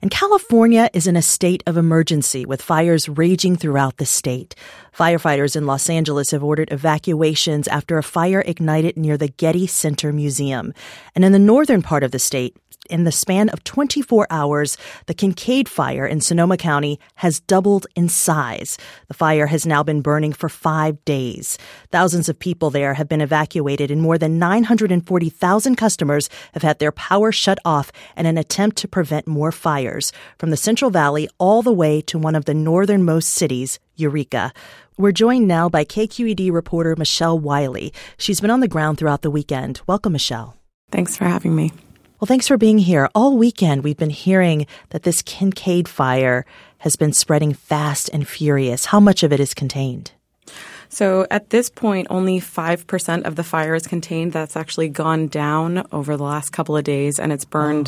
And California is in a state of emergency with fires raging throughout the state. Firefighters in Los Angeles have ordered evacuations after a fire ignited near the Getty Center Museum. And in the northern part of the state, in the span of 24 hours, the Kincade Fire in Sonoma County has doubled in size. The fire has now been burning for 5 days. Thousands of people there have been evacuated, and more than 940,000 customers have had their power shut off in an attempt to prevent more fires, from the Central Valley all the way to one of the northernmost cities, Eureka. We're joined now by KQED reporter Michelle Wiley. She's been on the ground throughout the weekend. Welcome, Michelle. Thanks for having me. Well, thanks for being here. All weekend, we've been hearing that this Kincade Fire has been spreading fast and furious. How much of it is contained? So at this point, only 5% of the fire is contained. That's actually gone down over the last couple of days, and it's burned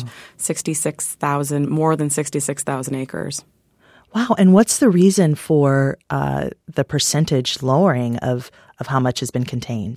more than 66,000 acres. Wow. And what's the reason for the percentage lowering of how much has been contained?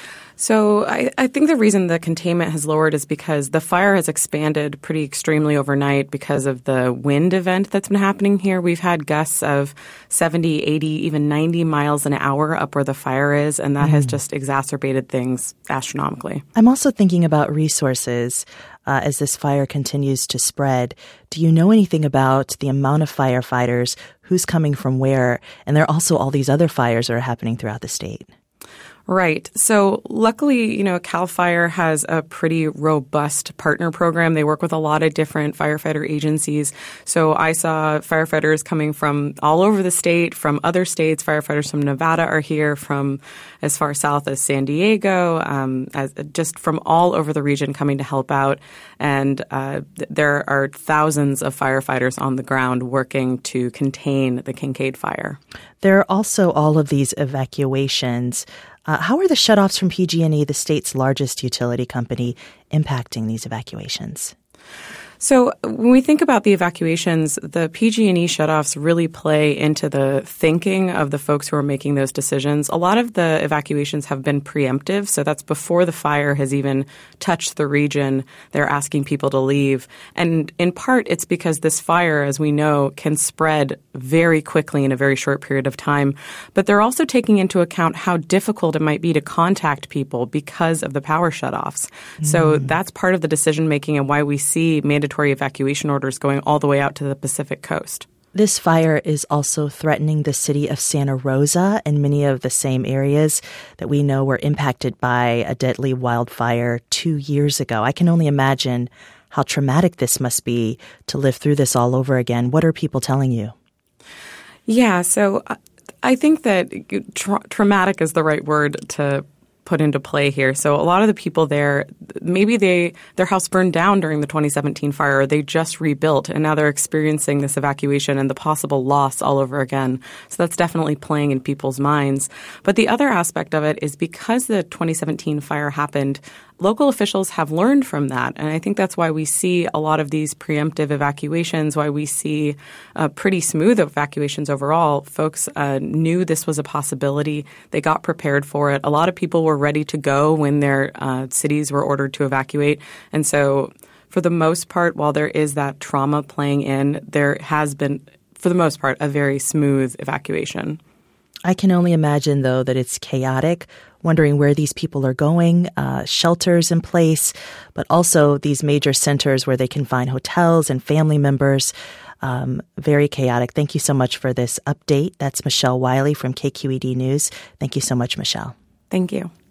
So I think the reason the containment has lowered is because the fire has expanded pretty extremely overnight because of the wind event that's been happening here. We've had gusts of 70, 80, even 90 miles an hour up where the fire is, and that has just exacerbated things astronomically. I'm also thinking about resources as this fire continues to spread. Do you know anything about the amount of firefighters, who's coming from where? And there are also all these other fires that are happening throughout the state. Right. So luckily, CAL FIRE has a pretty robust partner program. They work with a lot of different firefighter agencies. So I saw firefighters coming from all over the state, from other states. Firefighters from Nevada are here, from as far south as San Diego, just from all over the region coming to help out. And there are thousands of firefighters on the ground working to contain the Kincade Fire. There are also all of these evacuations. How are the shutoffs from PG&E, the state's largest utility company, impacting these evacuations? So when we think about the evacuations, the PG&E shutoffs really play into the thinking of the folks who are making those decisions. A lot of the evacuations have been preemptive, so that's before the fire has even touched the region. They're asking people to leave. And in part, it's because this fire, as we know, can spread very quickly in a very short period of time. But they're also taking into account how difficult it might be to contact people because of the power shutoffs. So that's part of the decision-making and why we see mandatory evacuation orders going all the way out to the Pacific coast. This fire is also threatening the city of Santa Rosa and many of the same areas that we know were impacted by a deadly wildfire 2 years ago. I can only imagine how traumatic this must be to live through this all over again. What are people telling you? Yeah, so I think that traumatic is the right word to put into play here. So a lot of the people there, maybe their house burned down during the 2017 fire, or they just rebuilt, and now they're experiencing this evacuation and the possible loss all over again. So that's definitely playing in people's minds. But the other aspect of it is because the 2017 fire happened, local officials have learned from that. And I think that's why we see a lot of these preemptive evacuations, why we see pretty smooth evacuations overall. Folks knew this was a possibility. They got prepared for it. A lot of people were ready to go when their cities were ordered to evacuate. And so for the most part, while there is that trauma playing in, there has been, for the most part, a very smooth evacuation. I can only imagine, though, that it's chaotic, wondering where these people are going, shelters in place, but also these major centers where they can find hotels and family members. Very chaotic. Thank you so much for this update. That's Michelle Wiley from KQED News. Thank you so much, Michelle. Thank you.